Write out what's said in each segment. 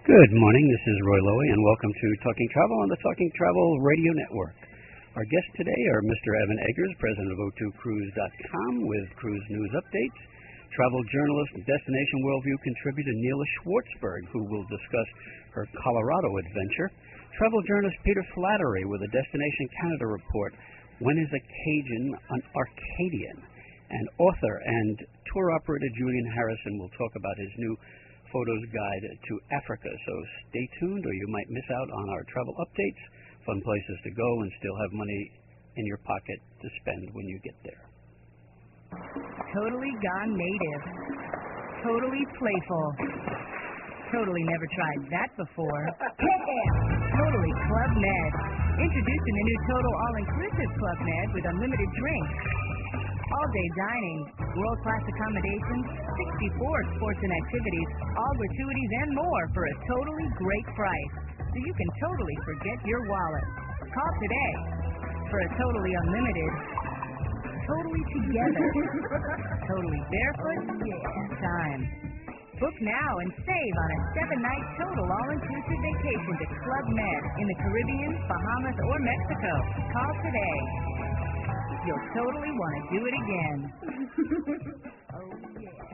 Good morning. This is Roy Lowy, and welcome to Talking Travel on the Talking Travel Radio Network. Our guests today are Mr. Evan Eggers, president of O2Cruise.com, with cruise news updates, travel journalist and Destination Worldview contributor Neela Schwartzberg, who will discuss her Colorado adventure, travel journalist Peter Flattery with a Destination Canada report, When is a Cajun an Arcadian? And author and tour operator Julian Harrison will talk about his new Photos Guide to Africa. So stay tuned or you might miss out on our travel updates, fun places to go, and still have money in your pocket to spend when you get there. Totally gone native. Totally playful. Totally never tried that before. Totally Club Med. Introducing the new Total All-Inclusive Club Med with unlimited drinks, all-day dining, world-class accommodations, 64 sports and activities, all gratuities and more for a totally great price. So you can totally forget your wallet. Call today for a totally unlimited, totally together, totally barefoot time. Book now and save on a 7-night total all-inclusive vacation to Club Med in the Caribbean, Bahamas, or Mexico. Call today. You'll totally want to do it again. Oh, yeah.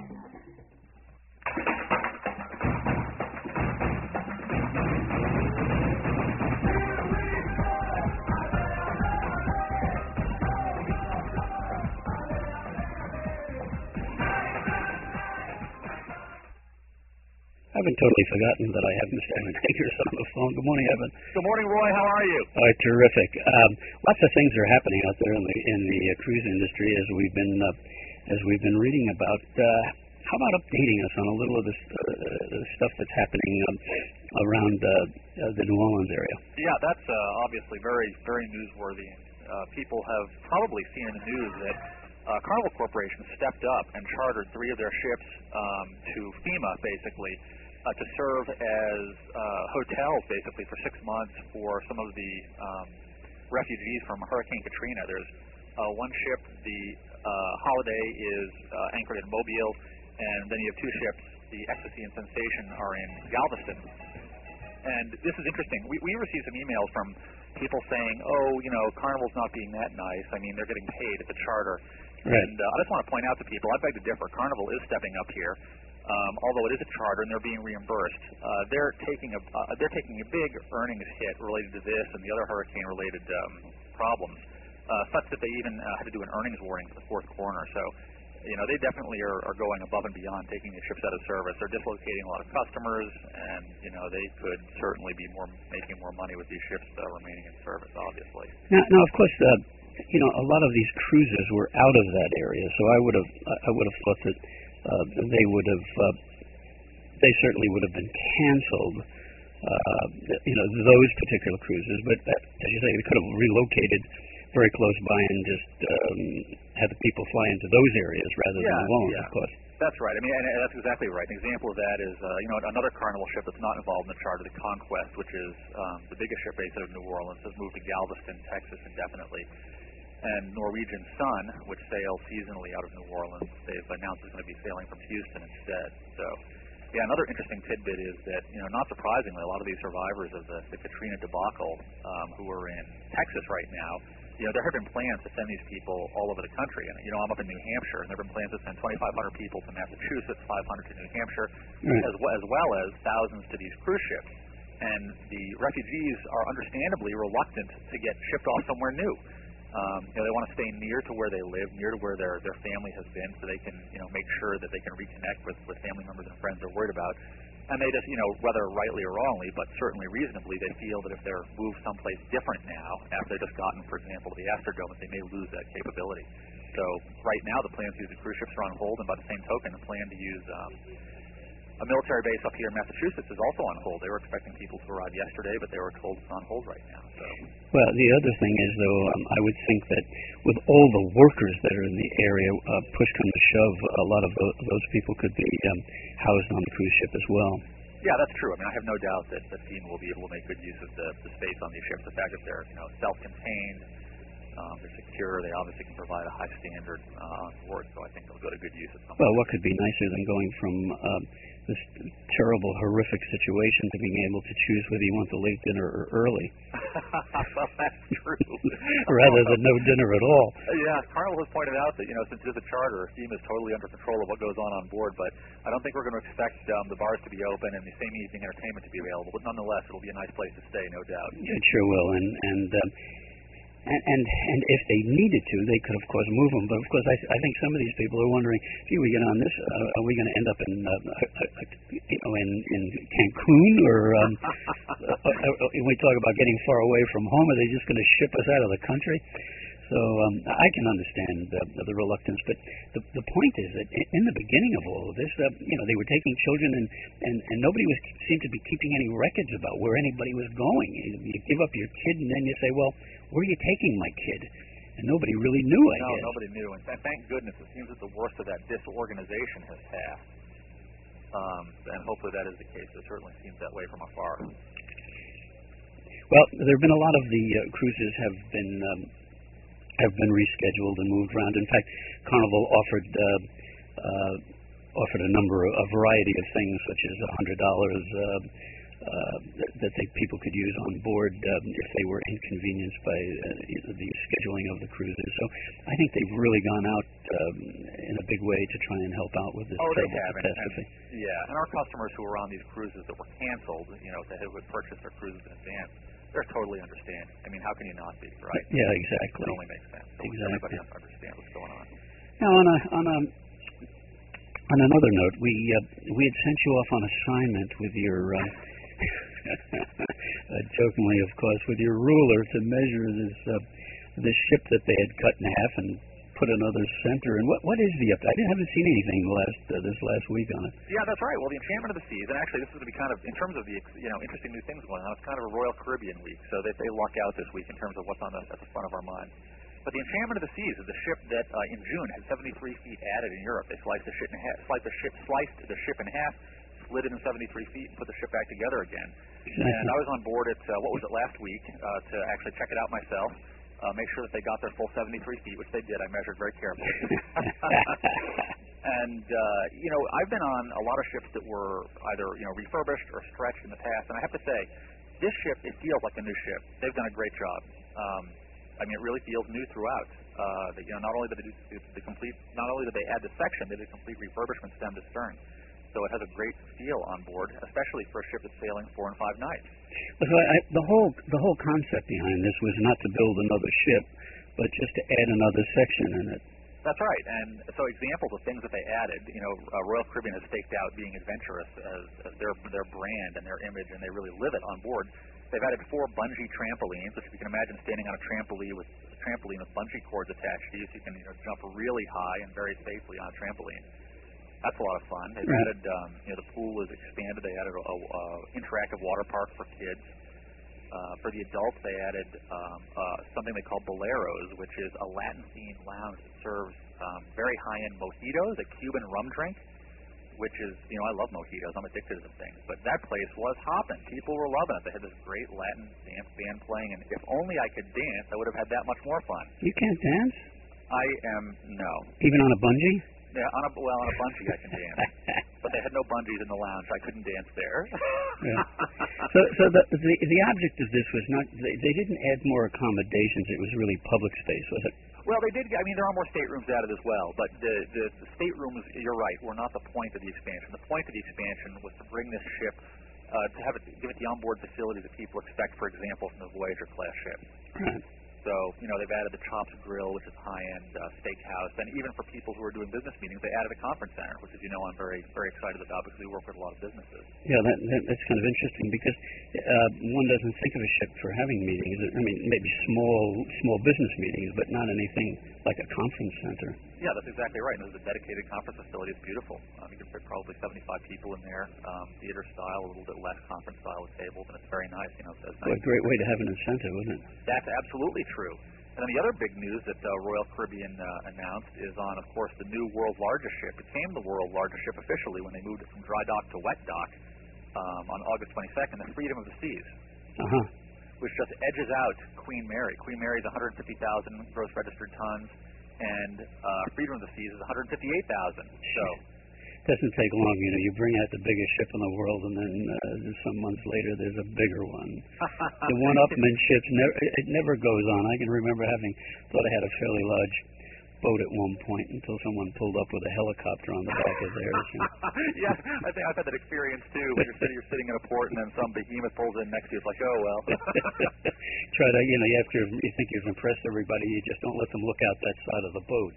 I haven't totally forgotten that I have Mr. Evan Eggers on the phone. Good morning, Evan. Good morning, Roy. How are you? Terrific. Lots of things are happening out there in the cruise industry as we've been reading about. How about updating us on a little of this stuff that's happening around the New Orleans area? Yeah, that's obviously very, very newsworthy. People have probably seen in the news that Carnival Corporation stepped up and chartered 3 of their ships to FEMA, basically, to serve as hotels, basically, for 6 months for some of the refugees from Hurricane Katrina. There's one ship, the Holiday, is anchored in Mobile, and then you have 2 ships, the Ecstasy and Sensation, are in Galveston. And this is interesting. We received some emails from people saying, Carnival's not being that nice. I mean, they're getting paid at the charter. Right. And I just want to point out to people, I beg to differ. Carnival is stepping up here, although it is a charter and they're being reimbursed. They're taking a big earnings hit related to this and the other hurricane-related problems, such that they even had to do an earnings warning for the fourth quarter. So, they definitely are going above and beyond taking these ships out of service. They're dislocating a lot of customers, and they could certainly be making more money with these ships remaining in service, obviously. Now, of course, a lot of these cruises were out of that area, so I would have thought that they certainly would have been canceled. Those particular cruises, but as you say, they could have relocated very close by and just had the people fly into those areas rather than New Orleans, of course. That's right. I mean, and that's exactly right. An example of that is, another Carnival ship that's not involved in the charter, the Conquest, which is the biggest ship based out of New Orleans, has moved to Galveston, Texas, indefinitely. And Norwegian Sun, which sails seasonally out of New Orleans, they've announced it's going to be sailing from Houston instead. So, yeah, another interesting tidbit is that, not surprisingly, a lot of these survivors of the Katrina debacle who are in Texas right now, there have been plans to send these people all over the country. And, I'm up in New Hampshire, and there have been plans to send 2,500 people to Massachusetts, 500 to New Hampshire, as well as thousands to these cruise ships. And the refugees are understandably reluctant to get shipped off somewhere new. They want to stay near to where they live, near to where their family has been, so they can, make sure that they can reconnect with family members and friends they're worried about. And they just, whether rightly or wrongly, but certainly reasonably, they feel that if they're moved someplace different now, after they've just gotten, for example, the Astrodome, they may lose that capability. So right now, the plans to use the cruise ships are on hold, and by the same token, the plan to use a military base up here in Massachusetts is also on hold. They were expecting people to arrive yesterday, but they were told it's on hold right now. So. Well, the other thing is, though, I would think that with all the workers that are in the area, push come to shove, a lot of those people could be housed on the cruise ship as well. Yeah, that's true. I mean, I have no doubt that FEMA will be able to make good use of the space on these ships. The fact that they're self-contained, there's secure. They obviously can provide a high standard on board, so I think they'll go to good use at some point. Well, what could be nicer than going from this terrible, horrific situation to being able to choose whether you want the late dinner or early? Well, that's true. Rather than no dinner at all. Yeah, Carnival has pointed out that, since it's a charter, SEMA is totally under control of what goes on board, but I don't think we're going to expect the bars to be open and the same evening entertainment to be available, but nonetheless, it'll be a nice place to stay, no doubt. It sure will, and if they needed to, they could, of course, move them. But, of course, I think some of these people are wondering, gee, we get on this, are we going to end up in Cancun? Or when we talk about getting far away from home, are they just going to ship us out of the country? So I can understand the reluctance, but the point is that in the beginning of all of this, they were taking children, and nobody seemed to be keeping any records about where anybody was going. You give up your kid, and then you say, well, where are you taking my kid? And nobody really knew, I guess. No, nobody knew, and thank goodness it seems that the worst of that disorganization has passed. And hopefully that is the case. It certainly seems that way from afar. Well, there have been a lot of the cruises have been rescheduled and moved around. In fact, Carnival offered a variety of things, such as $100 that people could use on board if they were inconvenienced by the scheduling of the cruises. So I think they've really gone out in a big way to try and help out with this terrible catastrophe. And our customers who were on these cruises that were canceled, that would purchase their cruises in advance, they're totally understanding. I mean, how can you not be, right? Yeah, exactly. It only makes sense. So everybody has to understand what's going on. Now, on another note, we had sent you off on assignment with your, jokingly, of course, with your ruler to measure this ship that they had cut in half and put another center. And what is the update? I haven't seen anything this last week on it. Yeah, that's right. Well, the Enchantment of the Seas, and actually this is going to be kind of, in terms of the interesting new things going on, it's kind of a Royal Caribbean week, so they luck out this week in terms of what's at the front of our mind. But the Enchantment of the Seas is the ship that in June had 73 feet added in Europe. They sliced the ship in half, slid it in 73 feet, and put the ship back together again. Exactly. And I was on board at last week to actually check it out myself. Make sure that they got their full 73 feet, which they did. I measured very carefully. And, I've been on a lot of ships that were either, refurbished or stretched in the past. And I have to say, this ship, it feels like a new ship. They've done a great job. It really feels new throughout. Not only did they add the section, they did complete refurbishment stem to stern. So it has a great feel on board, especially for a ship that's sailing 4 and 5 nights. So the whole concept behind this was not to build another ship, but just to add another section in it. That's right. And so examples of things that they added, Royal Caribbean has staked out being adventurous as their brand and their image, and they really live it on board. They've added 4 bungee trampolines, which you can imagine standing on a trampoline with bungee cords attached to you, so you can jump really high and very safely on a trampoline. That's a lot of fun. They've added, the pool is expanded. They added a interactive water park for kids. For the adults, they added something they call Boleros, which is a Latin-themed lounge that serves very high-end mojitos, a Cuban rum drink, which is, I love mojitos. I'm addicted to the things. But that place was hopping. People were loving it. They had this great Latin dance band playing, and if only I could dance, I would have had that much more fun. You can't dance? No. Even on a bungee? Yeah, on a bungee I can dance, but they had no bungees in the lounge. I couldn't dance there. Yeah. So the object of this was not. They didn't add more accommodations. It was really public space, was it? Well, they did. There are more staterooms added as well, but the staterooms, you're right, were not the point of the expansion. The point of the expansion was to bring this ship to give it the onboard facility that people expect, for example, from the Voyager class ship. Right. So, they've added the Chops Grill, which is a high-end steakhouse. And even for people who are doing business meetings, they added a conference center, which, as you know, I'm very, very excited about because we work with a lot of businesses. Yeah, that's kind of interesting because one doesn't think of a ship for having meetings. I mean, maybe small business meetings, but not anything like a conference center. Yeah, that's exactly right. And this is a dedicated conference facility. It's beautiful. You can fit probably 75 people in there, theater style, a little bit less conference style with tables, and it's very nice. What a great way to have an incentive, isn't it? That's absolutely true. And then the other big news that Royal Caribbean announced is on, of course, the new world's largest ship. It became the world's largest ship officially when they moved it from dry dock to wet dock on August 22nd, the Freedom of the Seas. Uh-huh. which just edges out Queen Mary. Queen Mary is 150,000 gross registered tons, and Freedom of the Seas is 158,000. So it doesn't take long. You bring out the biggest ship in the world, and then some months later there's a bigger one. The one-upmanship, it never goes on. I can remember thought I had a fairly large boat at one point until someone pulled up with a helicopter on the back of theirs. Yeah, I think I've had that experience too. When you're sitting in a port and then some behemoth pulls in next to you. It's like, oh well. Try to, you think you've impressed everybody, you just don't let them look out that side of the boat,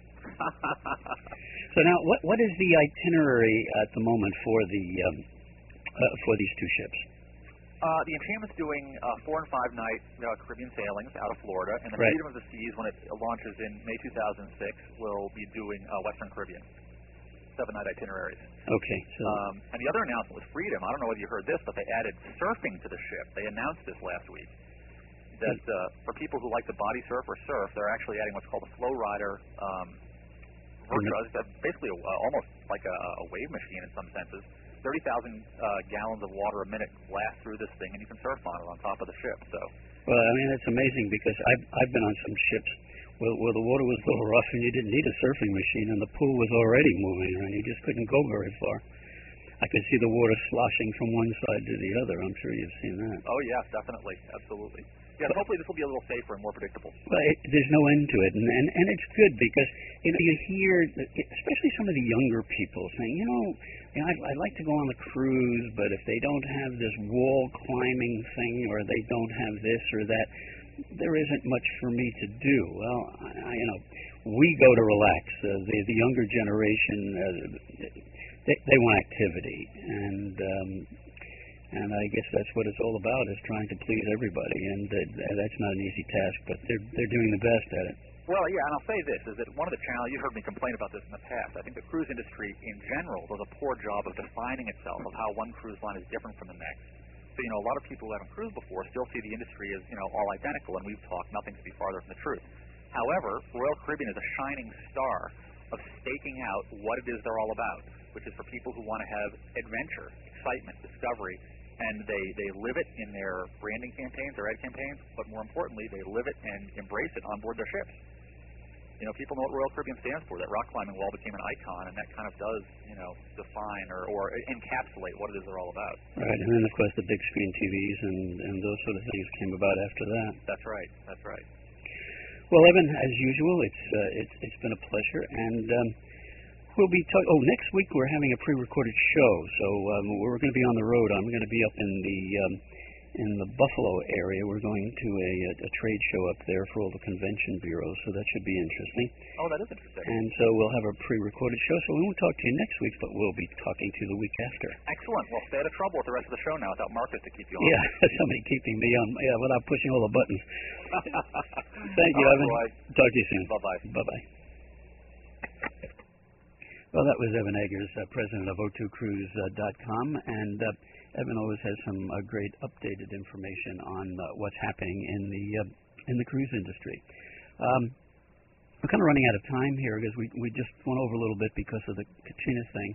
So now, what is the itinerary at the moment for these two ships? The Enchantment's doing 4 and 5 night Caribbean sailings out of Florida, and the Right. Freedom of the Seas, when it launches in May 2006, will be doing Western Caribbean, 7-night itineraries. Okay. So and the other announcement was Freedom. I don't know whether you heard this, but they added surfing to the ship. They announced this last week. That for people who like to body surf or surf, they're actually adding what's called a Flow Rider Virtua. Basically almost like a wave machine in some senses. 30,000 gallons of water a minute blast through this thing, and you can surf on it on top of the ship. So, well, I mean, it's amazing because I've been on some ships where the water was a little rough and you didn't need a surfing machine, and the pool was already moving, and you just couldn't go very far. I could see the water sloshing from one side to the other. I'm sure you've seen that. Oh yeah, definitely, absolutely. Yeah, so hopefully this will be a little safer and more predictable. Well, there's no end to it, and it's good because you hear, especially some of the younger people saying, I'd like to go on the cruise, but if they don't have this wall climbing thing, or they don't have this or that, there isn't much for me to do. Well, we go to relax. The younger generation, they want activity, and I guess that's what it's all about, is trying to please everybody, and that's not an easy task, but they're doing the best at it. Well, yeah, and I'll say this, is that one of the challenges, you heard me complain about this in the past, I think the cruise industry in general does a poor job of defining itself of how one cruise line is different from the next. So, a lot of people who haven't cruised before still see the industry as, all identical, and we've talked nothing to be farther from the truth. However, Royal Caribbean is a shining star of staking out what it is they're all about, which is for people who want to have adventure, excitement, discovery, and they live it in their branding campaigns, their ad campaigns, but more importantly, they live it and embrace it on board their ships. People know what Royal Caribbean stands for. That rock climbing wall became an icon, and that kind of does, define or encapsulate what it is they're all about. Right, and then, of course, the big screen TVs and those sort of things came about after that. That's right. Well, Evan, as usual, it's been a pleasure, and we'll be next week we're having a pre-recorded show, so we're going to be on the road. I'm going to be up in the Buffalo area. We're going to a trade show up there for all the convention bureaus, so that should be interesting. Oh, that is interesting. And so we'll have a pre-recorded show, so we won't talk to you next week, but we'll be talking to you the week after. Excellent. Well, stay out of trouble with the rest of the show now without Marcus to keep you on. Yeah, somebody keeping me on, without pushing all the buttons. Thank you, Evan. Boy. Talk to you soon. Bye-bye. Bye-bye. Well, that was Evan Eggers, president of O2Cruise.com, and Evan always has some great updated information on what's happening in the cruise industry. We're kind of running out of time here because we just went over a little bit because of the Katrina thing.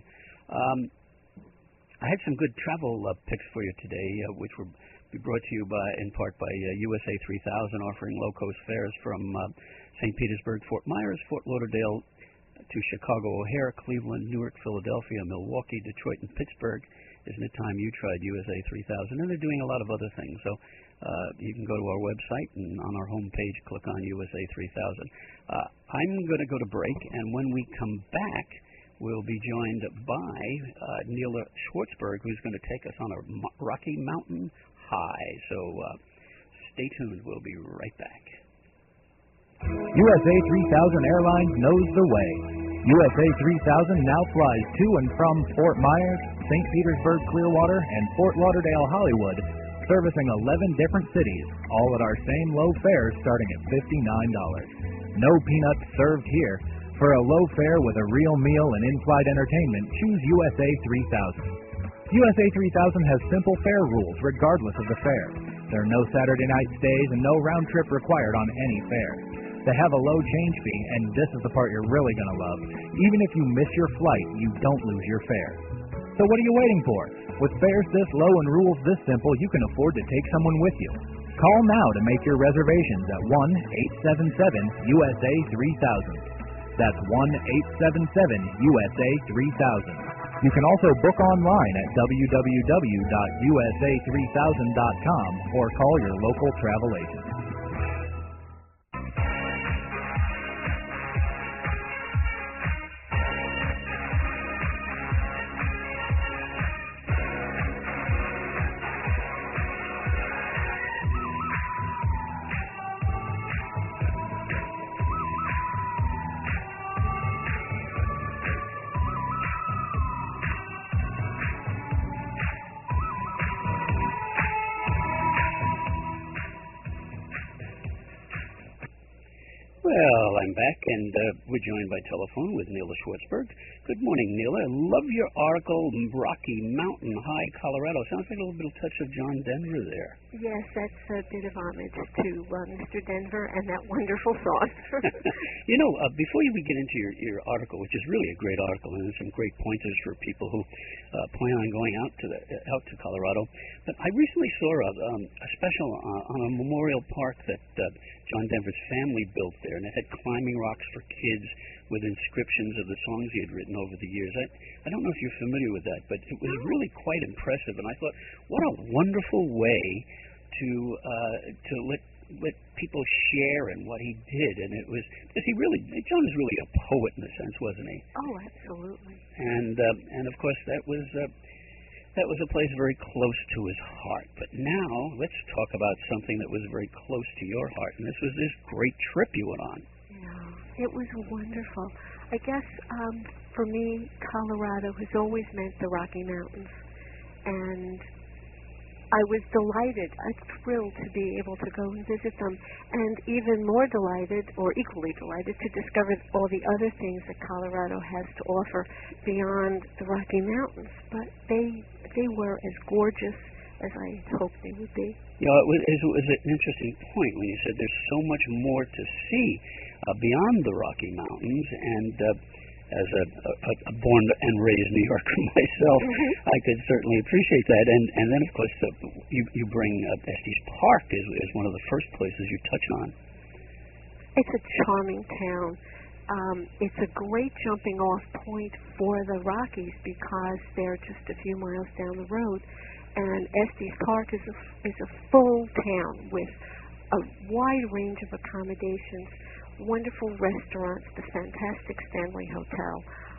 I had some good travel picks for you today, which will be brought to you in part by USA 3000, offering low-cost fares from St. Petersburg, Fort Myers, Fort Lauderdale, to Chicago O'Hare, Cleveland, Newark, Philadelphia, Milwaukee, Detroit, and Pittsburgh. Isn't it time you tried USA 3000? And they're doing a lot of other things. So you can go to our website and on our homepage, click on USA 3000. I'm going to go to break, and when we come back, we'll be joined by Neela Schwartzberg, who's going to take us on a Rocky Mountain high. So stay tuned. We'll be right back. USA 3000 Airlines knows the way. USA 3000 now flies to and from Fort Myers, St. Petersburg, Clearwater, and Fort Lauderdale, Hollywood, servicing 11 different cities, all at our same low fares starting at $59. No peanuts served here. For a low fare with a real meal and in-flight entertainment, choose USA 3000. USA 3000 has simple fare rules regardless of the fare. There are no Saturday night stays and no round trip required on any fare. They have a low change fee, and this is the part you're really going to love. Even if you miss your flight, you don't lose your fare. So what are you waiting for? With fares this low and rules this simple, you can afford to take someone with you. Call now to make your reservations at 1-877-USA-3000. That's 1-877-USA-3000. You can also book online at www.usa3000.com or call your local travel agent. Well, I'm back, and we're joined by telephone with Neela Schwartzberg. Good morning, Neela. I love your article, Rocky Mountain High, Colorado. Sounds like a little touch of John Denver there. Yes, that's a bit of homage to Mr. Denver and that wonderful song. Before we get into your article, which is really a great article, and some great pointers for people who plan on going out to Colorado, but I recently saw a special on a memorial park that John Denver's family built there, and it had climbing rocks for kids with inscriptions of the songs he had written over the years. I don't know if you're familiar with that, but it was really quite impressive, and I thought, what a wonderful way to let people share in what he did. And it was, because John was really a poet in a sense, wasn't he? Oh, absolutely. And of course that was a place very close to his heart. But now let's talk about something that was very close to your heart, and this was this great trip you went on. Yeah, it was wonderful. I guess for me, Colorado has always meant the Rocky Mountains, and I was delighted, thrilled to be able to go and visit them, and even more delighted, or equally delighted, to discover all the other things that Colorado has to offer beyond the Rocky Mountains. But they were as gorgeous as I hoped they would be. It was an interesting point when you said there's so much more to see beyond the Rocky Mountains, and as a born and raised New Yorker myself, I could certainly appreciate that. And then, of course, you bring Estes Park is one of the first places you touch on. It's a charming town. It's a great jumping-off point for the Rockies because they're just a few miles down the road. And Estes Park is a full town with a wide range of accommodations, wonderful restaurants, the fantastic Stanley Hotel,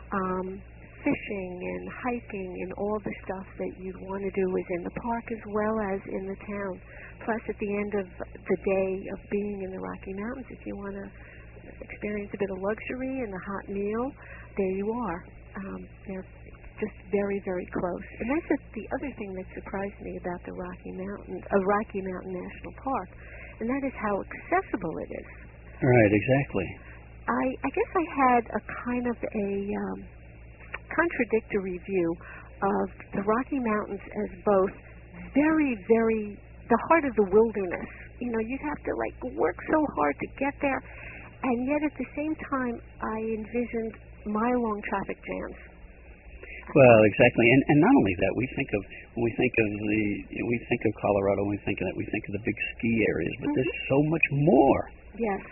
fishing and hiking and all the stuff that you'd want to do is in the park as well as in the town. Plus, at the end of the day of being in the Rocky Mountains, if you want to experience a bit of luxury and a hot meal, there you are. They're just very, very close. And that's the other thing that surprised me about the Rocky Mountain National Park, and that is how accessible it is. Right, exactly. I guess I had a kind of a contradictory view of the Rocky Mountains as both very, very the heart of the wilderness. You'd have to work so hard to get there, and yet at the same time, I envisioned mile-long traffic jams. Well, exactly, and not only that, when we think of Colorado, we think of the big ski areas, but there's so much more. Yes.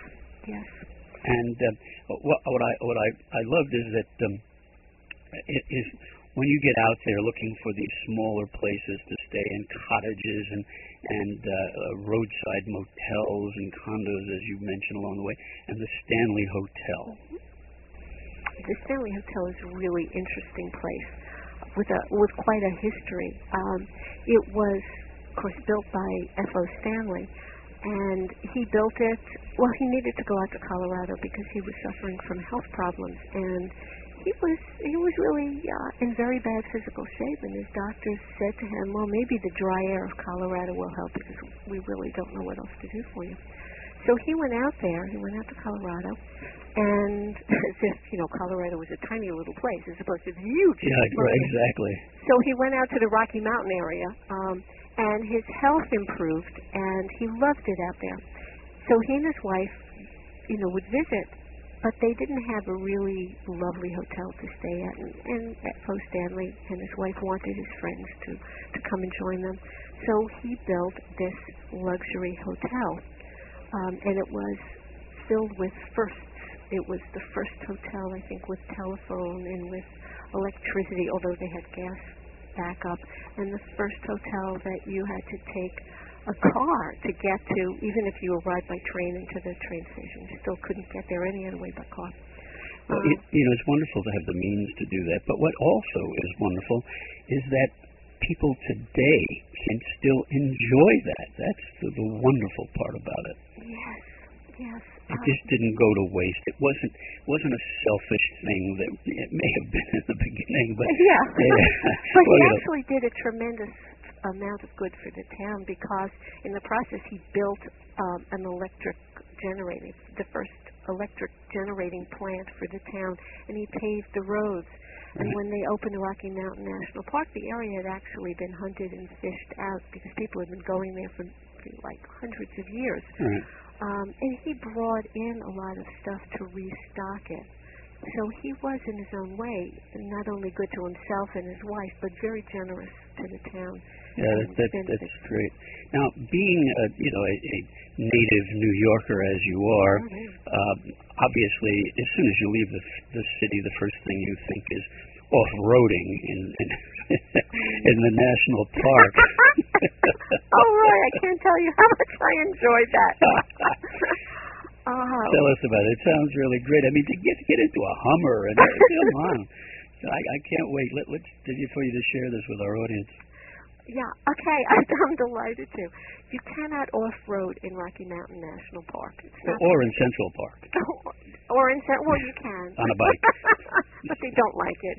And what I loved is that it is when you get out there looking for these smaller places to stay in, cottages and roadside motels and condos, as you mentioned along the way, and the Stanley Hotel. The Stanley Hotel is a really interesting place with quite a history. It was, of course, built by F.O. Stanley, and he built it. Well, he needed to go out to Colorado because he was suffering from health problems, and he was really in very bad physical shape. And his doctors said to him, "Well, maybe the dry air of Colorado will help because we really don't know what else to do for you." So he went out there. He went out to Colorado, and as if Colorado was a tiny little place as opposed to the huge. Yeah, right, exactly. So he went out to the Rocky Mountain area. And his health improved, and he loved it out there. So he and his wife, would visit but they didn't have a really lovely hotel to stay at, and Fo Stanley and his wife wanted his friends to come and join them. So he built this luxury hotel, and it was filled with firsts. It was the first hotel, I think, with telephone and with electricity, although they had gas backup, and the first hotel that you had to take a car to get to, even if you arrived by train into the train station. You still couldn't get there any other way but car. Well, it's wonderful to have the means to do that, but what also is wonderful is that people today can still enjoy that. That's the wonderful part about it. Yes, yes. It just didn't go to waste. It wasn't a selfish thing that it may have been in the beginning, but yeah. But well, he actually did a tremendous amount of good for the town, because in the process he built an electric generating, the first electric generating plant for the town, and he paved the roads. And when they opened the Rocky Mountain National Park, the area had actually been hunted and fished out because people had been going there for like hundreds of years. Right. And he brought in a lot of stuff to restock it. So he was, in his own way, not only good to himself and his wife, but very generous to the town. Yeah, that's great. Now, being a native New Yorker as you are, obviously, as soon as you leave the city, the first thing you think is off-roading in the national park. Oh, Roy, I can't tell you how much I enjoyed that. Tell us about it. It sounds really great. I mean, to get into a Hummer, and come on. I can't wait. Let's for you to share this with our audience. Yeah, okay, I'm delighted to. You cannot off-road in Rocky Mountain National Park. Or in Central Park. Or in Central, well, you can. On a bike. But they don't like it.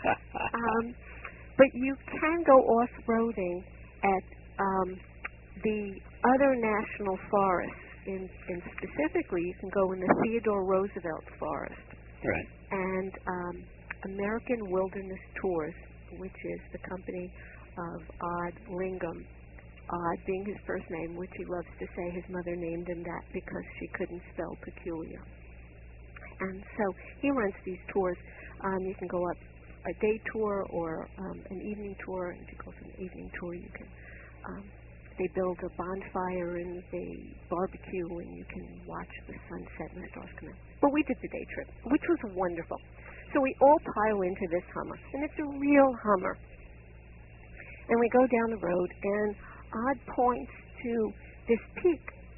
But you can go off-roading at the other national forests. In specifically, you can go in the Theodore Roosevelt Forest. Right. And American Wilderness Tours, which is the company of Odd Lingham, Odd being his first name, which he loves to say his mother named him that because she couldn't spell peculiar. And so he runs these tours. You can go up a day tour or an evening tour. If you go for an evening tour, you can they build a bonfire and they barbecue, and you can watch the sunset and the stars come out. But we did the day trip, which was wonderful. So we all pile into this Hummer, and it's a real Hummer. And we go down the road, and Odd points to this peak,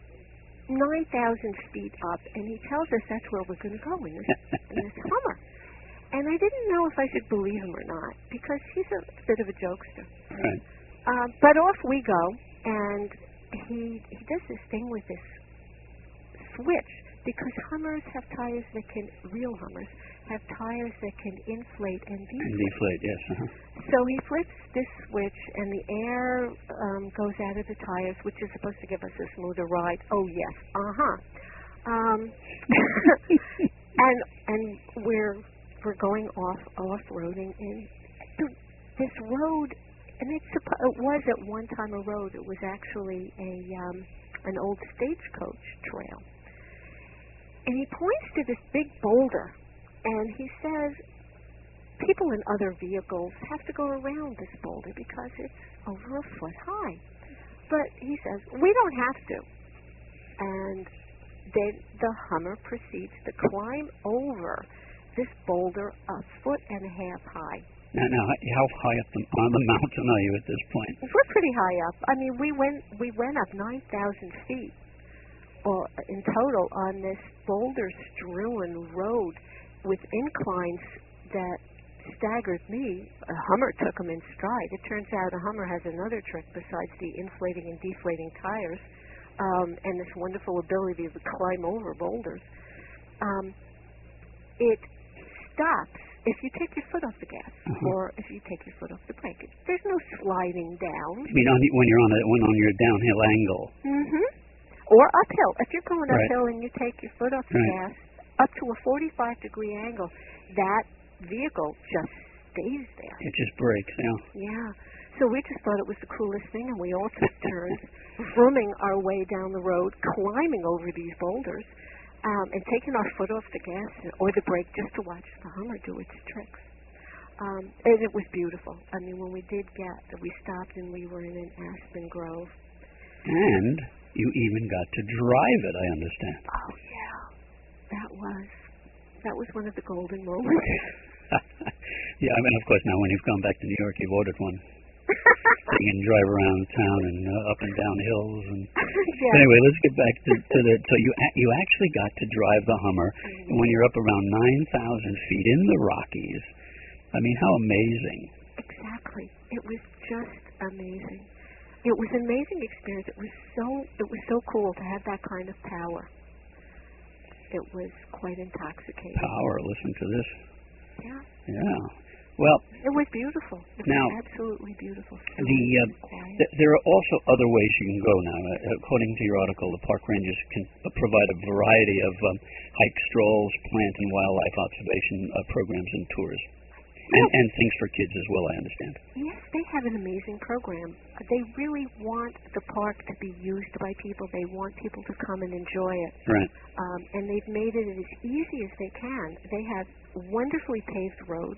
9,000 feet up, and he tells us that's where we're going to go in this Hummer. And I didn't know if I should believe him or not, because he's a bit of a jokester. Right. But off we go, and he does this thing with this switch, because Hummers have tires that can, real Hummers, have tires that can inflate and deflate. And deflate, yes. So he flips this switch, and the air goes out of the tires, which is supposed to give us a smoother ride. Oh, yes. And we're going off-roading, and this road, and it was at one time a road. It was actually an old stagecoach trail. And he points to this big boulder, and he says people in other vehicles have to go around this boulder because it's over a foot high. But he says, we don't have to. And then the Hummer proceeds to climb over this boulder a foot and a half high. Now, how high up on the mountain are you at this point? We're pretty high up. I mean, we went up 9,000 feet in total on this boulder-strewn road with inclines that staggered me. A Hummer took them in stride. It turns out a Hummer has another trick besides the inflating and deflating tires and this wonderful ability to climb over boulders. It stops if you take your foot off the gas or if you take your foot off the brake. There's no sliding down. I mean, when you're on your downhill angle. Mm-hmm. Or uphill. If you're going uphill and you take your foot off the gas up to a 45-degree angle, that vehicle just stays there. It just breaks, Yeah. So we just thought it was the coolest thing, and we all took turns vrooming our way down the road, climbing over these boulders. and taken our foot off the gas or the brake just to watch the Hummer do its tricks. And it was beautiful. I mean, when we stopped and we were in an aspen grove. And you even got to drive it, I understand. Oh, yeah. That was one of the golden moments. Yeah, I mean, of course, now when you've gone back to New York, you've ordered one. So you can drive around town and up and down hills. And yeah. But anyway, let's get back to the. So you actually got to drive the Hummer, and when you're up around 9,000 feet in the Rockies, I mean, how amazing! Exactly, it was just amazing. It was an amazing experience. It was so cool to have that kind of power. It was quite intoxicating. Power. Listen to this. Yeah. Yeah. Well, it was beautiful. It now, was absolutely beautiful. There are also other ways you can go now. According to your article, the park rangers can provide a variety of hike strolls, plant and wildlife observation programs and tours. And things for kids as well, I understand. Yes, they have an amazing program. They really want the park to be used by people. They want people to come and enjoy it. Right. And they've made it as easy as they can. They have wonderfully paved roads.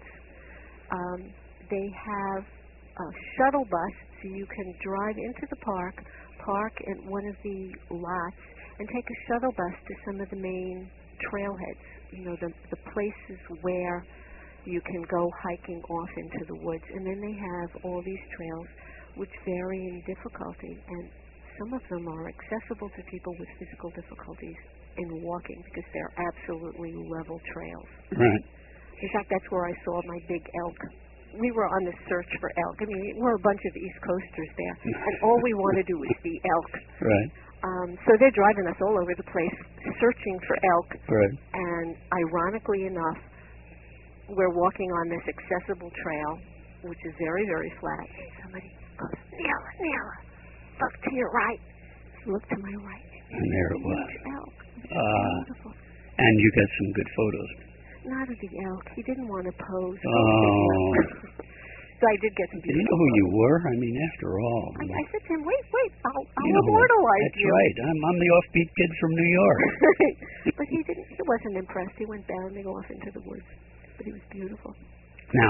They have a shuttle bus, so you can drive into the park at one of the lots, and take a shuttle bus to some of the main trailheads, the places where you can go hiking off into the woods. And then they have all these trails which vary in difficulty, and some of them are accessible to people with physical difficulties in walking because they're absolutely level trails. Right. In fact, that's where I saw my big elk. We were on the search for elk. I mean, we're a bunch of East Coasters there, and all we want to do is see elk. Right. So they're driving us all over the place searching for elk. Right. And ironically enough, we're walking on this accessible trail, which is very, very flat. And somebody goes, Neela, look to your right. Look to my right. And there it was. Elk. Beautiful. And you got some good photos. Not of the elk. He didn't want to pose. Oh. So I did get some beautiful. Do you know who you were? I mean, after all. I said to him, wait, I'll immortalize you. That's right. I'm the offbeat kid from New York. But he wasn't impressed. He went bounding off into the woods. But he was beautiful. Now,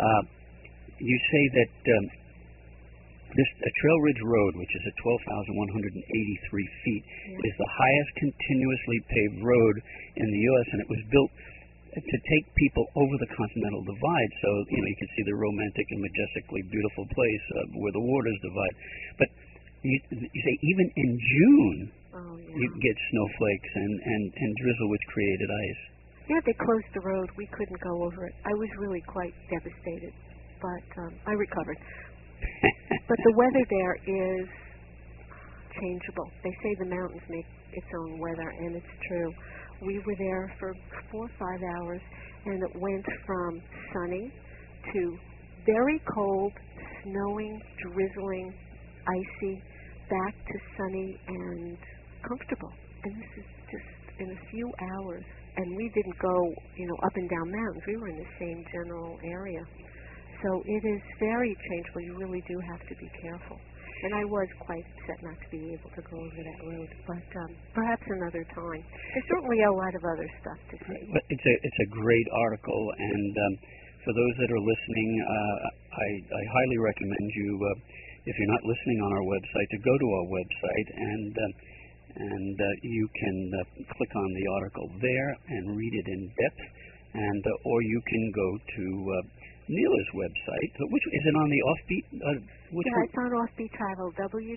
you say that this Trail Ridge Road, which is at 12,183 feet, is the highest continuously paved road in the U.S., and it was built to take people over the Continental Divide, so you can see the romantic and majestically beautiful place where the waters divide. But you say even in June, you can get snowflakes and drizzle, which created ice. Yeah, they closed the road. We couldn't go over it. I was really quite devastated, but I recovered. But the weather there is changeable. They say the mountains make its own weather, and it's true. We were there for 4 or 5 hours, and it went from sunny to very cold, snowing, drizzling, icy, back to sunny and comfortable. And this is just in a few hours. And we didn't go, up and down mountains. We were in the same general area. So it is very changeable. You really do have to be careful. And I was quite upset not to be able to go over that road, but perhaps another time. There's certainly a lot of other stuff to see. But it's a great article, and for those that are listening, I highly recommend you, if you're not listening on our website, to go to our website and you can click on the article there and read it in depth, and or you can go to Neela's website. Which is it on the Offbeat? It's on Offbeat Travel.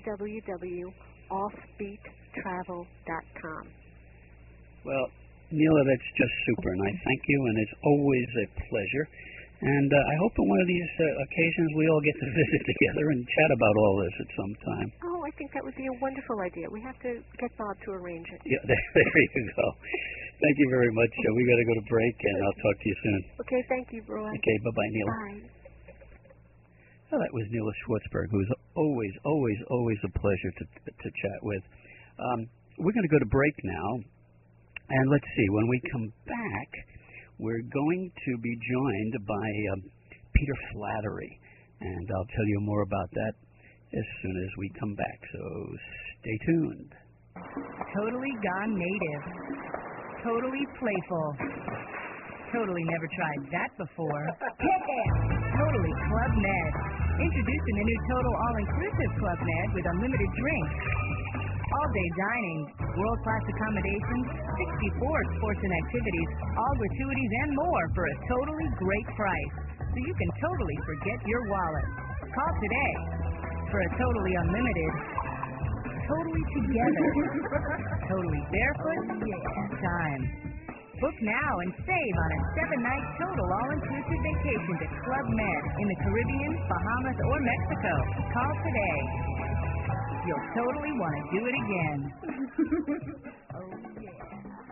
www.offbeattravel.com. Well, Neela, that's just super, and I thank you, and it's always a pleasure. And I hope on one of these occasions we all get to visit together and chat about all this at some time. Oh, I think that would be a wonderful idea. We have to get Bob to arrange it. Yeah, there you go. Thank you very much. We got to go to break, and I'll talk to you soon. Okay, thank you, Roy. Okay, bye-bye, Neela. Bye. Well, that was Neela Schwartzberg, who's always a pleasure to chat with. We're going to go to break now, and let's see. When we come back, we're going to be joined by Peter Flattery, and I'll tell you more about that as soon as we come back, so stay tuned. Totally Gone Native. Totally playful. Totally never tried that before. Totally Club Med. Introducing the new Total All-Inclusive Club Med with unlimited drinks, all-day dining, world-class accommodations, 64 sports and activities, all gratuities and more for a totally great price. So you can totally forget your wallet. Call today for a totally unlimited, totally together, totally barefoot time. Book now and save on a 7-night total all-inclusive vacation to Club Med in the Caribbean, Bahamas, or Mexico. Call today. You'll totally want to do it again. Oh, yeah.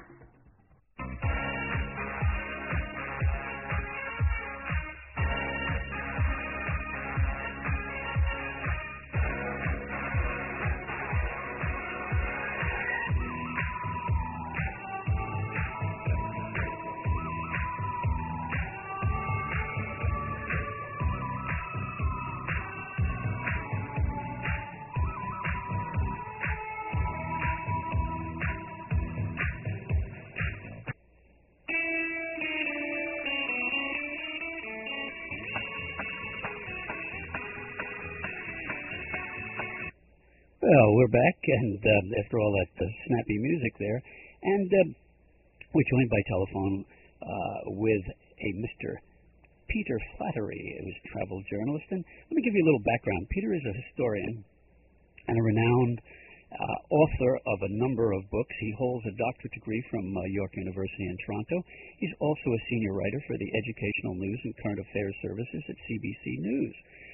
Well, we're back, and after all that snappy music there, and we're joined by telephone with a Mr. Peter Flattery, who's a travel journalist. And let me give you a little background. Peter is a historian and a renowned author of a number of books. He holds a doctorate degree from York University in Toronto. He's also a senior writer for the Educational News and Current Affairs Services at CBC News.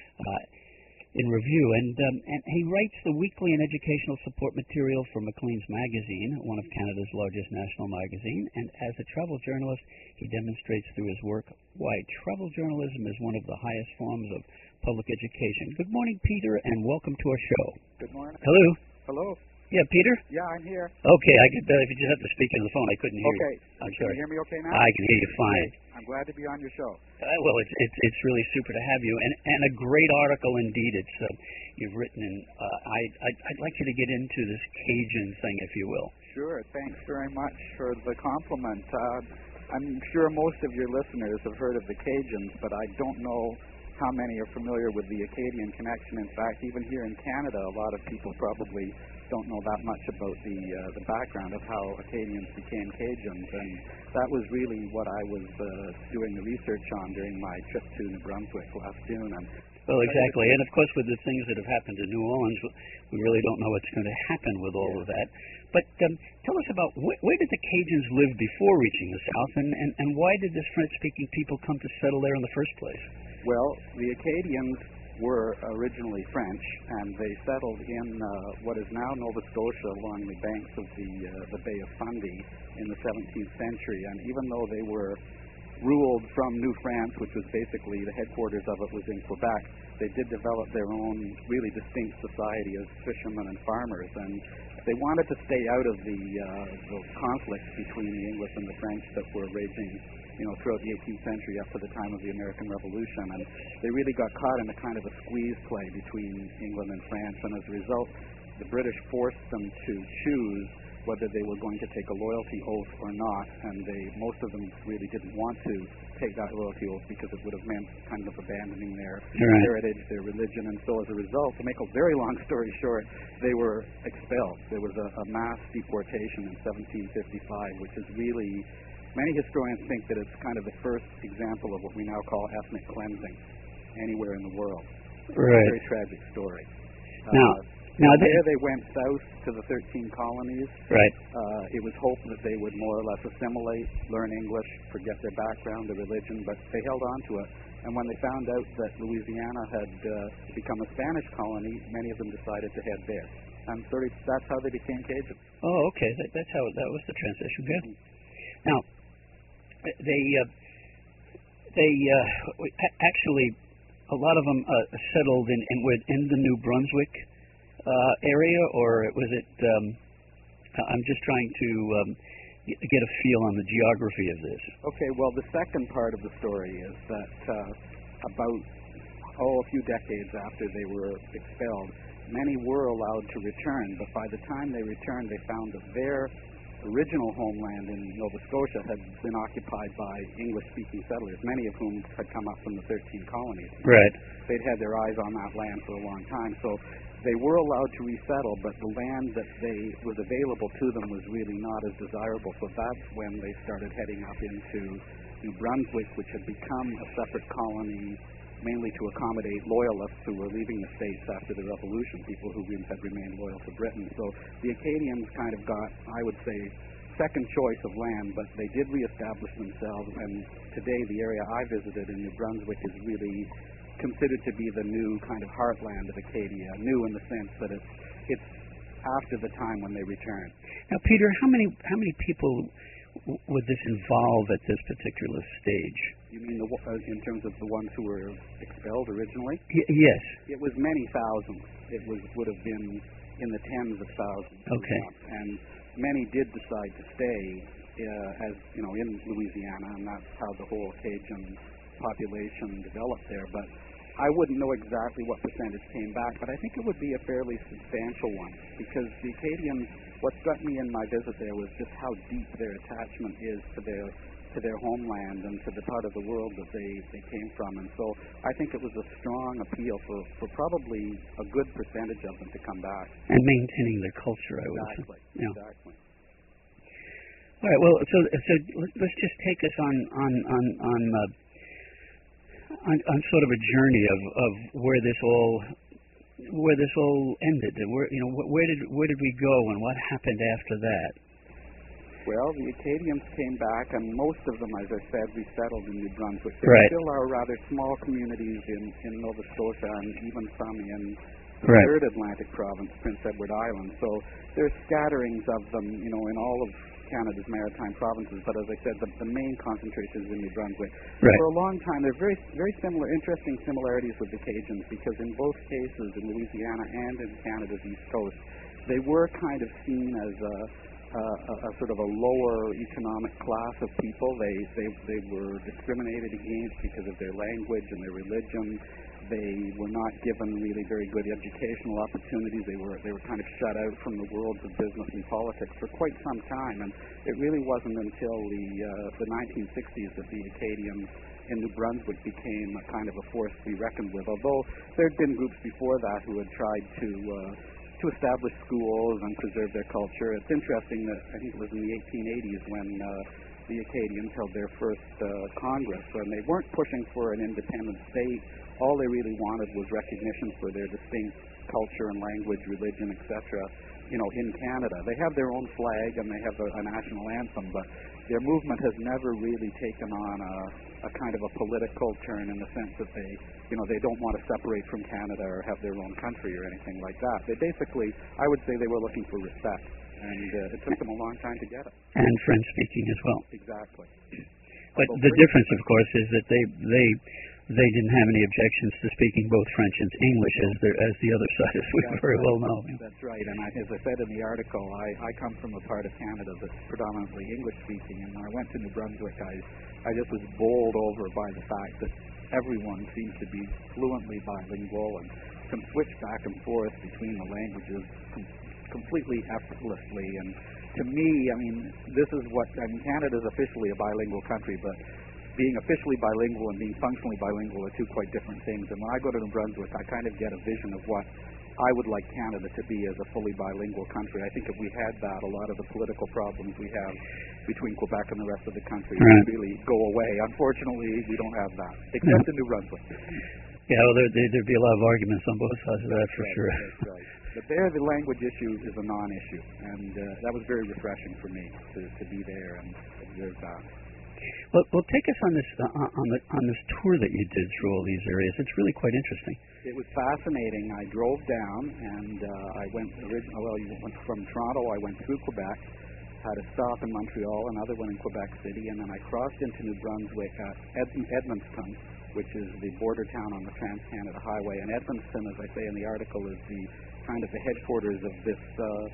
In review, and he writes the weekly and educational support material for Maclean's Magazine, one of Canada's largest national magazine, and as a travel journalist, he demonstrates through his work why travel journalism is one of the highest forms of public education. Good morning, Peter, and welcome to our show. Good morning. Hello. Hello. Yeah, Peter? Yeah, I'm here. Okay, I could, if you just have to speak in the phone, I couldn't hear you. I'm sorry. Can you hear me okay now? I can hear you fine. I'm glad to be on your show. Well, it's really super to have you, and a great article indeed. It's you've written, and I'd like you to get into this Cajun thing, if you will. Sure. Thanks very much for the compliment. I'm sure most of your listeners have heard of the Cajuns, but I don't know how many are familiar with the Acadian connection. In fact, even here in Canada, a lot of people probably don't know that much about the background of how Acadians became Cajuns, and that was really what I was doing the research on during my trip to New Brunswick last June. And well, exactly, and of course with the things that have happened in New Orleans, we really don't know what's going to happen with all of that. But tell us about where did the Cajuns live before reaching the South, and why did this French-speaking people come to settle there in the first place? Well, the Acadians were originally French, and they settled in what is now Nova Scotia along the banks of the Bay of Fundy in the 17th century. And even though they were ruled from New France, which was basically the headquarters of it was in Quebec, they did develop their own really distinct society as fishermen and farmers. And they wanted to stay out of the conflicts between the English and the French that were raging throughout the 18th century up to the time of the American Revolution, and they really got caught in a kind of a squeeze play between England and France, and as a result, the British forced them to choose whether they were going to take a loyalty oath or not, and most of them really didn't want to take that loyalty oath because it would have meant kind of abandoning their heritage, their religion, and so as a result, to make a very long story short, they were expelled. There was a mass deportation in 1755, which is really, many historians think that it's kind of the first example of what we now call ethnic cleansing anywhere in the world. Right. A very tragic story. Now there they went south to the 13 colonies. Right. It was hoped that they would more or less assimilate, learn English, forget their background, their religion, but they held on to it. And when they found out that Louisiana had become a Spanish colony, many of them decided to head there. And so that's how they became Cajuns. Oh, okay. That's how that was the transition. Good. Now, they actually, a lot of them settled in the New Brunswick area, or was it? I'm just trying to get a feel on the geography of this. Okay. Well, the second part of the story is that about a few decades after they were expelled, many were allowed to return, but by the time they returned, they found that their original homeland in Nova Scotia had been occupied by English-speaking settlers, many of whom had come up from the 13 colonies. Right. They'd had their eyes on that land for a long time, so they were allowed to resettle, but the land that was available to them was really not as desirable. So that's when they started heading up into New Brunswick, which had become a separate colony, mainly to accommodate loyalists who were leaving the States after the Revolution, people who had remained loyal to Britain. So the Acadians kind of got, I would say, second choice of land, but they did reestablish themselves, and today the area I visited in New Brunswick is really considered to be the new kind of heartland of Acadia, new in the sense that it's after the time when they returned. Now, Peter, how many people would this involve at this particular stage? You mean in terms of the ones who were expelled originally? Yes. It was many thousands. It would have been in the tens of thousands. Okay. And many did decide to stay, as you know, in Louisiana, and that's how the whole Cajun population developed there. But I wouldn't know exactly what percentage came back, but I think it would be a fairly substantial one, because the Acadians, what struck me in my visit there was just how deep their attachment is to their homeland and to the part of the world that they came from. And so I think it was a strong appeal for probably a good percentage of them to come back. And maintaining their culture, I would say. Exactly. Yeah. Exactly. All right. Well, so let's just take us on sort of a journey of where this all ended. Where did we go, and what happened after that? Well, the Acadians came back, and most of them, as I said, resettled in New Brunswick. There Right. still are rather small communities in Nova Scotia, and even some in the Right. third Atlantic province, Prince Edward Island. So there's scatterings of them, in all of Canada's maritime provinces. But as I said, the main concentration is in New Brunswick. Right. For a long time, there are very, very similar, interesting similarities with the Cajuns, because in both cases, in Louisiana and in Canada's East Coast, they were kind of seen as a sort of a lower economic class of people. They were discriminated against because of their language and their religion. They were not given really very good educational opportunities. They were kind of shut out from the worlds of business and politics for quite some time. And it really wasn't until the 1960s that the Acadians in New Brunswick became a kind of a force to be reckoned with. Although there had been groups before that who had tried to establish schools and preserve their culture. It's interesting that I think it was in the 1880s when the Acadians held their first Congress, and they weren't pushing for an independent state. All they really wanted was recognition for their distinct culture and language, religion, etc. In Canada. They have their own flag and they have a national anthem, but their movement has never really taken on a kind of a political turn in the sense that they don't want to separate from Canada or have their own country or anything like that. They basically, I would say they were looking for respect, and it took them a long time to get it. And French speaking as well. Exactly. But the difference, of course, is that they didn't have any objections to speaking both French and English as the other side, as we very well know. That's right, and as I said in the article, I come from a part of Canada that's predominantly English-speaking, and when I went to New Brunswick, I just was bowled over by the fact that everyone seems to be fluently bilingual and can switch back and forth between the languages completely effortlessly. And to me, Canada's officially a bilingual country, but being officially bilingual and being functionally bilingual are two quite different things. And when I go to New Brunswick, I kind of get a vision of what I would like Canada to be as a fully bilingual country. I think if we had that, a lot of the political problems we have between Quebec and the rest of the country would really go away. Unfortunately, we don't have that, except in New Brunswick. Yeah, well, there'd be a lot of arguments on both sides of that, for sure. That's right. But there, the language issue is a non-issue, and that was very refreshing for me to be there and observe that. Well, take us on this tour that you did through all these areas. It's really quite interesting. It was fascinating. I drove down, and I went from Toronto. I went through Quebec, had a stop in Montreal, another one in Quebec City, and then I crossed into New Brunswick at Edmundston, which is the border town on the Trans-Canada Highway. And Edmundston, as I say in the article, is the kind of the headquarters of this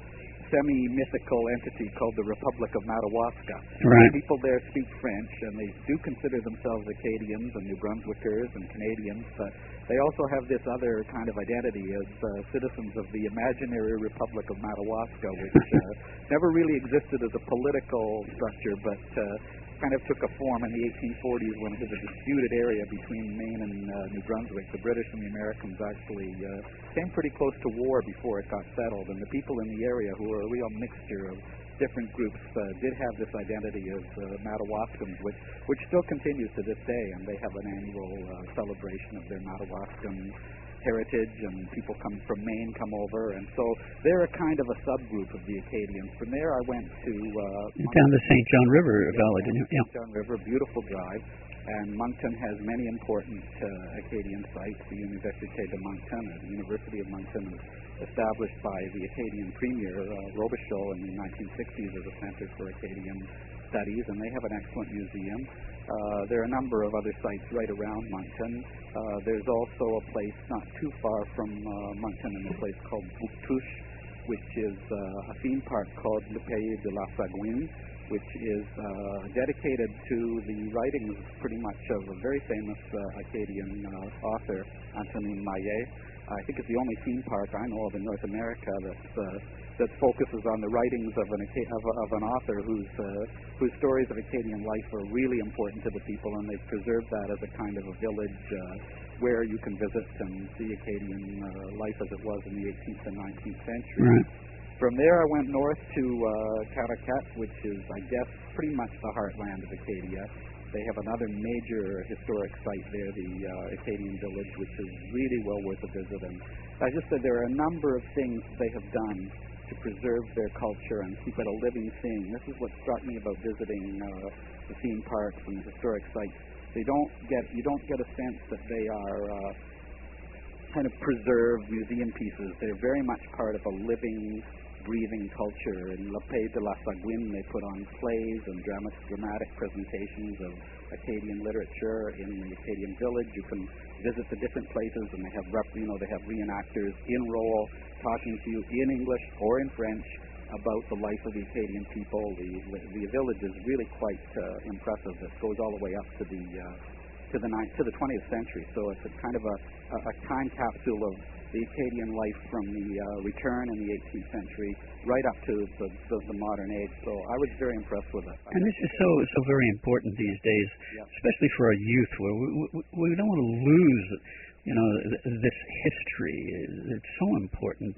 semi-mythical entity called the Republic of Madawaska. Right. People there speak French, and they do consider themselves Acadians and New Brunswickers and Canadians, but they also have this other kind of identity as citizens of the imaginary Republic of Madawaska, which never really existed as a political structure, but kind of took a form in the 1840s when it was a disputed area between Maine and New Brunswick. The British and the Americans actually came pretty close to war before it got settled, and the people in the area, who were a real mixture of different groups, did have this identity as Madawaskans, which still continues to this day, and they have an annual celebration of their Madawaskan heritage, and people come from Maine come over, and so they're a kind of a subgroup of the Acadians. From there I went to down the St. John River Valley, didn't you? St. John River, beautiful drive, and Moncton has many important Acadian sites. The Université de Moncton, the University of Moncton, was established by the Acadian Premier Robichaud in the 1960s as a center for Acadian studies, and they have an excellent museum. There are a number of other sites right around Moncton. There's also a place not too far from Moncton, in a place called Bouctouche, which is a theme park called Le Pays de la Sagouine, which is dedicated to the writings pretty much of a very famous Acadian author, Antonin Maillet. I think it's the only theme park I know of in North America that focuses on the writings of an author whose stories of Acadian life are really important to the people, and they've preserved that as a kind of a village where you can visit and see Acadian life as it was in the 18th and 19th century. Right. From there I went north to Caracat, which is, I guess, pretty much the heartland of Acadia. They have another major historic site there, the Acadian Village, which is really well worth a visit. And as I just said, there are a number of things they have done to preserve their culture and keep it a living thing. This is what struck me about visiting the theme parks and the historic sites. You don't get a sense that they are kind of preserved museum pieces. They're very much part of a living, breathing culture. In Le Pays de la Sagouine, they put on plays and dramatic presentations of Acadian literature. In the Acadian Village, you can visit the different places, and they have reenactors in role talking to you in English or in French about the life of the Acadian people. The village is really quite impressive. It goes all the way up to the 20th century. So it's a kind of a time capsule of the Acadian life from the return in the 18th century right up to the modern age. So I was very impressed with it. And this is so very important these days, especially for our youth, where we don't want to lose, this history. It's so important,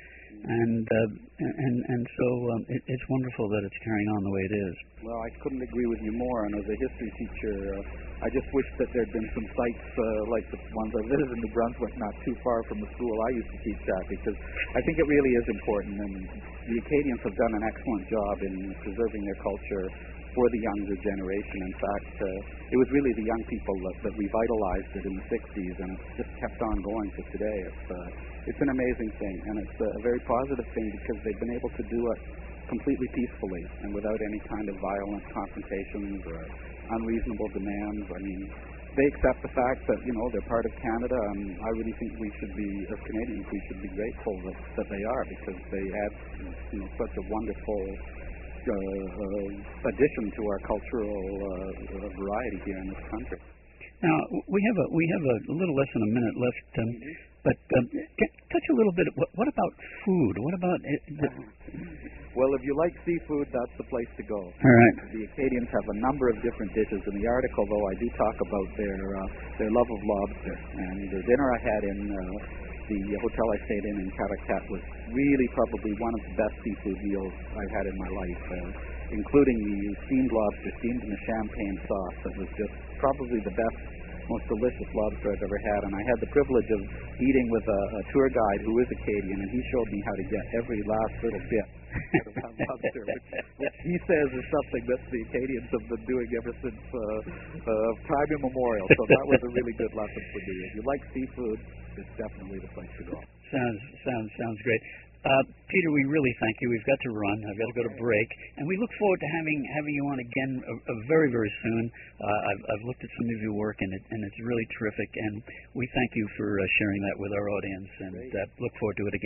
and so it's wonderful that it's carrying on the way it is. Well, I couldn't agree with you more. And as a history teacher, I just wish that there had been some sites like the ones I visited in New Brunswick, not too far from the school I used to teach at, because I think it really is important. And the Acadians have done an excellent job in preserving their culture for the younger generation. In fact, it was really the young people that revitalized it in the 60s, and it's just kept on going to today. It's an amazing thing, and it's a very positive thing because they've been able to do it completely peacefully and without any kind of violent confrontations or unreasonable demands. I mean, they accept the fact that, they're part of Canada, and I really think we should be, as Canadians, we should be grateful that they are, because they add, such a wonderful addition to our cultural variety here in this country. Now, we have a little less than a minute left, but touch a little bit. What about food? What about Well, if you like seafood, that's the place to go. All right. The Acadians have a number of different dishes. In the article, though, I do talk about their love of lobster. And the dinner I had in the hotel I stayed in Caracat was really probably one of the best seafood meals I've had in my life, including the steamed lobster, steamed in a champagne sauce. That was just probably the best, most delicious lobster I've ever had. And I had the privilege of eating with a tour guide who is Acadian, and he showed me how to get every last little bit out of that lobster, which he says is something that the Acadians have been doing ever since time immemorial. So that was a really good lesson for me. If you like seafood, it's definitely the place to go. Sounds great. Peter, we really thank you. We've got to run. I've got to go to break, and we look forward to having you on again very, very soon. I've looked at some of your work, and it's really terrific. And we thank you for sharing that with our audience, and look forward to it again.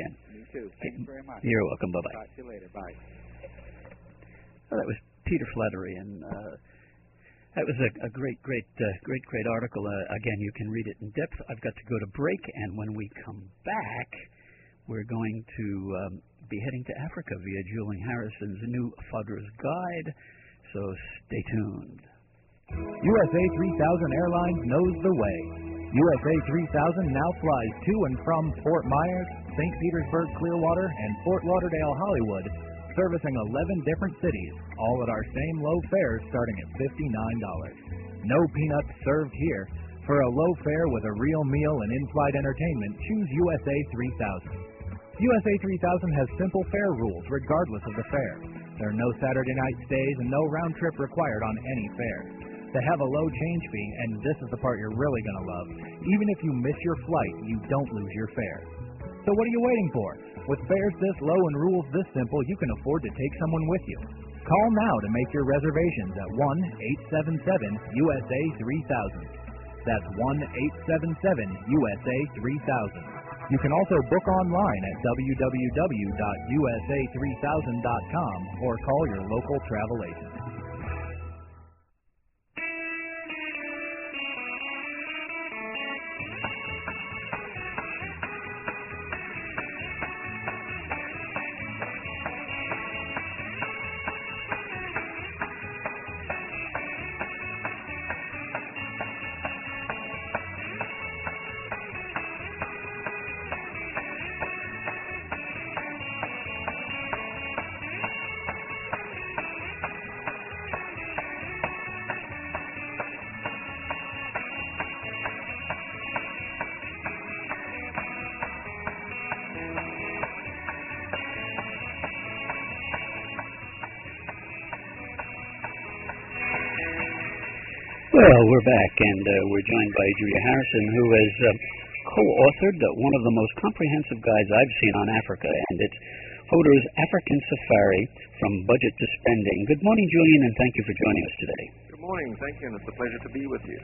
too. Thank you very much. You're welcome. Bye-bye. Talk to you later. Bye. Well, that was Peter Flattery, and that was a great article. Again, you can read it in depth. I've got to go to break, and when we come back, we're going to be heading to Africa via Julian Harrison's new Fodder's Guide, so stay tuned. USA 3000 Airlines knows the way. USA 3000 now flies to and from Fort Myers, St. Petersburg, Clearwater, and Fort Lauderdale, Hollywood, servicing 11 different cities, all at our same low fares starting at $59. No peanuts served here. For a low fare with a real meal and in-flight entertainment, choose USA 3000. USA 3000 has simple fare rules regardless of the fare. There are no Saturday night stays and no round trip required on any fare. They have a low change fee, and this is the part you're really going to love. Even if you miss your flight, you don't lose your fare. So what are you waiting for? With fares this low and rules this simple, you can afford to take someone with you. Call now to make your reservations at 1-877-USA-3000. That's 1-877-USA-3000. You can also book online at www.usa3000.com or call your local travel agent. Well, we're back, and we're joined by Julia Harrison, who has co-authored one of the most comprehensive guides I've seen on Africa, and it's Hodor's African Safari, From Budget to Spending. Good morning, Julian, and thank you for joining us today. Good morning. Thank you, and it's a pleasure to be with you.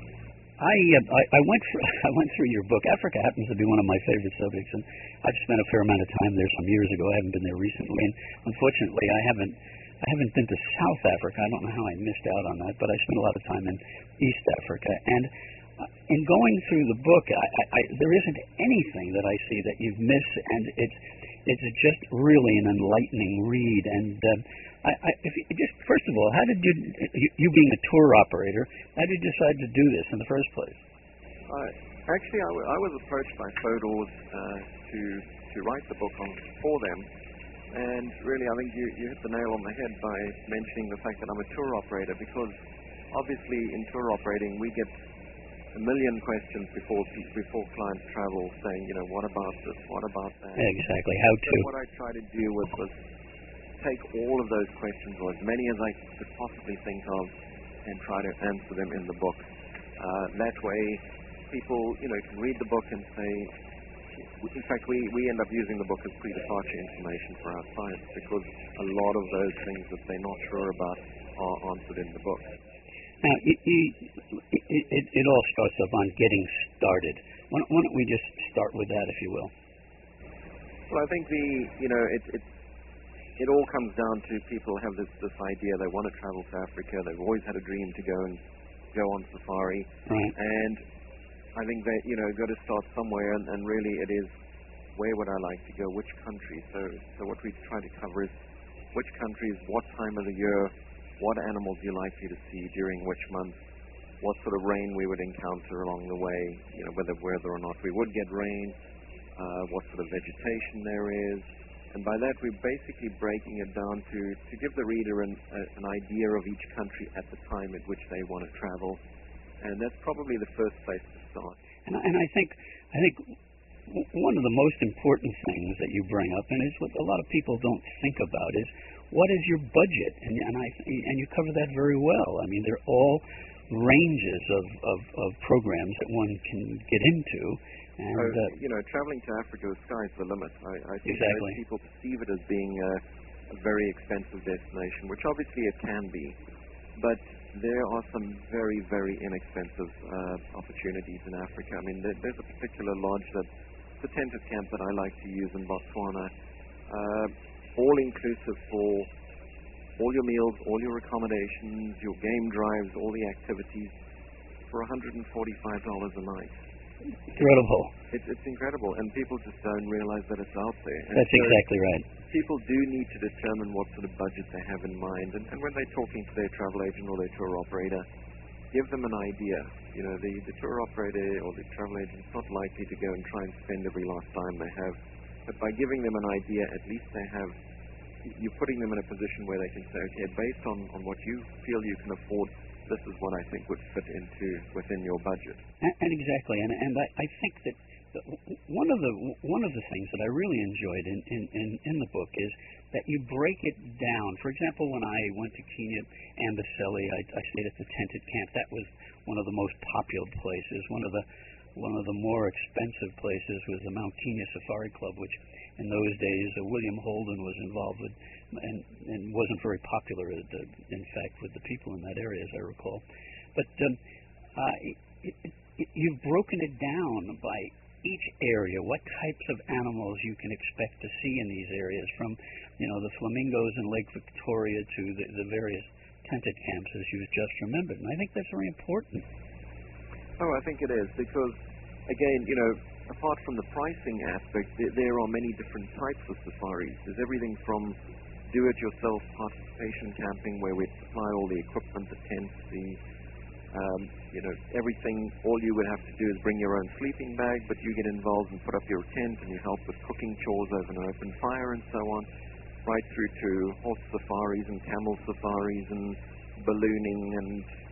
I went through your book. Africa happens to be one of my favorite subjects, and I've spent a fair amount of time there some years ago. I haven't been there recently, and unfortunately, I haven't been to South Africa. I don't know how I missed out on that, but I spent a lot of time in East Africa. And in going through the book, there isn't anything that I see that you've missed, and it's just really an enlightening read. And first of all, how did you being a tour operator, how did you decide to do this in the first place? Actually, I was approached by Fodor's to write the book for them. And really, I think you hit the nail on the head by mentioning the fact that I'm a tour operator, because obviously in tour operating we get a million questions before clients travel, saying, what about this, what about that? Exactly, how to. So what I tried to do was take all of those questions, or as many as I could possibly think of, and try to answer them in the book. That way, people, can read the book and say. In fact, we end up using the book as pre-departure information for our clients, because a lot of those things that they're not sure about are answered in the book. Now, it all starts off on getting started. Why don't we just start with that, if you will? Well, I think it all comes down to people have this idea they want to travel to Africa. They've always had a dream to go on safari, right. And I think that, got to start somewhere, and really it is, where would I like to go, which country? So what we try to cover is which countries, what time of the year, what animals you're likely to see during which month, what sort of rain we would encounter along the way, whether or not we would get rain, what sort of vegetation there is. And by that, we're basically breaking it down to give the reader an idea of each country at the time at which they want to travel. And that's probably the first place to start. And I think one of the most important things that you bring up, and is what a lot of people don't think about, is what is your budget? And you cover that very well. I mean, they're all ranges of programs that one can get into. And traveling to Africa, the sky's the limit. I think exactly. Most people perceive it as being a very expensive destination, which obviously it can be, but there are some very, very inexpensive opportunities in Africa. I mean, there's a particular lodge that the tented camp that I like to use in Botswana. All inclusive for all your meals, all your accommodations, your game drives, all the activities for $145 a night. Incredible. It's incredible, and people just don't realize that it's out there. And That's exactly right. People do need to determine what sort of budget they have in mind, and when they're talking to their travel agent or their tour operator, give them an idea. You know, the tour operator or the travel agent is not likely to go and try and spend every last dime they have, but by giving them an idea, at least you're putting them in a position where they can say, okay, based on what you feel you can afford, this is what I think would fit within your budget. And exactly, and I think that one of the things that I really enjoyed in the book is that you break it down. For example, when I went to Kenya, Amboseli, I stayed at the tented camp. That was one of the most popular places. One of the more expensive places was the Mount Kenya Safari Club, which in those days William Holden was involved with, and wasn't very popular, in fact, with the people in that area, as I recall. But you've broken it down by each area, what types of animals you can expect to see in these areas, from the flamingos in Lake Victoria to the various tented camps, as you just remembered. And I think that's very important. Oh, I think it is, because, again, apart from the pricing aspect, there are many different types of safaris. There's everything from do-it-yourself participation camping, where we supply all the equipment, the tents, everything. All you would have to do is bring your own sleeping bag, but you get involved and put up your tent, and you help with cooking chores over an open fire and so on, right through to horse safaris and camel safaris and ballooning and,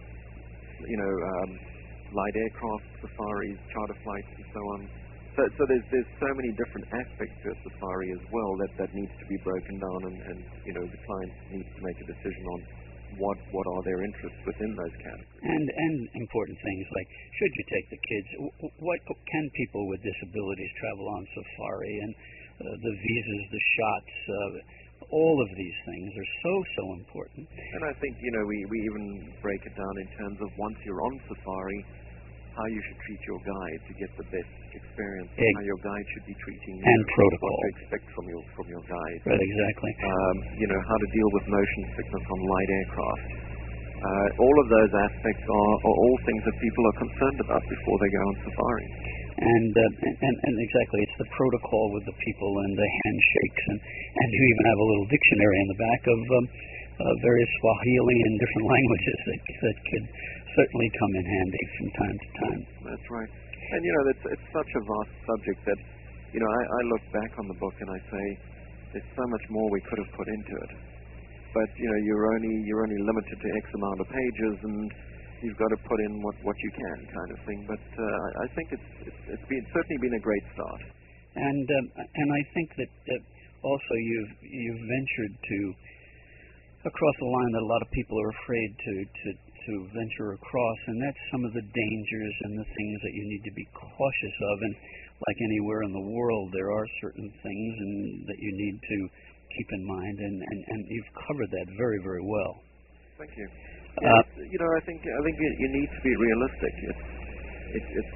light aircraft safaris, charter flights and so on. So there's so many different aspects to a safari as well that needs to be broken down, and the client needs to make a decision on what are their interests within those categories. And important things like, should you take the kids? What can people with disabilities travel on safari? And the visas, the shots, all of these things are so important. And I think we even break it down in terms of, once you're on safari, how you should treat your guide to get the best experience, how your guide should be treating you, and protocol, what to expect from your guide. Right, exactly. How to deal with motion sickness on light aircraft. All of those aspects are all things that people are concerned about before they go on safari. And exactly, it's the protocol with the people and the handshakes, and you even have a little dictionary in the back of various Swahili and different languages that could certainly come in handy from time to time. That's right. And it's such a vast subject that I look back on the book and I say there's so much more we could have put into it. But you're only limited to X amount of pages, and you've got to put in what you can, kind of thing. But I think it's certainly been a great start. And I think that also you've ventured to across the line that a lot of people are afraid to venture across, and that's some of the dangers and the things that you need to be cautious of. And like anywhere in the world, there are certain things that you need to keep in mind, and you've covered that very, very well. Thank you. I think you need to be realistic. It's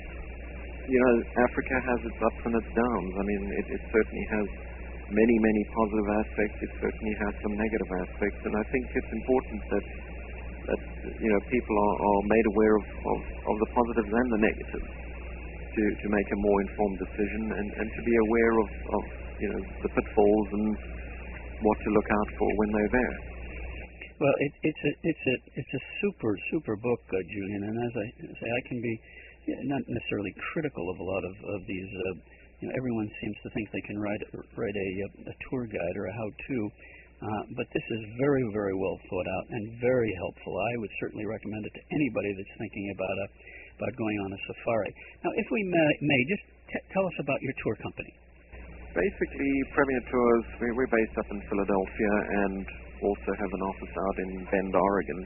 Africa has its ups and its downs. I mean, it certainly has many positive aspects. It certainly has some negative aspects, and I think it's important that people are made aware of the positives and the negatives to make a more informed decision, and to be aware of the pitfalls and what to look out for when they're there. Well, it's a super book, Julian, and as I say, I can be not necessarily critical of a lot of these. Everyone seems to think they can write a tour guide or a how-to, but this is very, very well thought out and very helpful. I would certainly recommend it to anybody that's thinking about going on a safari. Now, if we may just tell us about your tour company. Basically, Premier Tours, we're based up in Philadelphia and also have an office out in Bend, Oregon.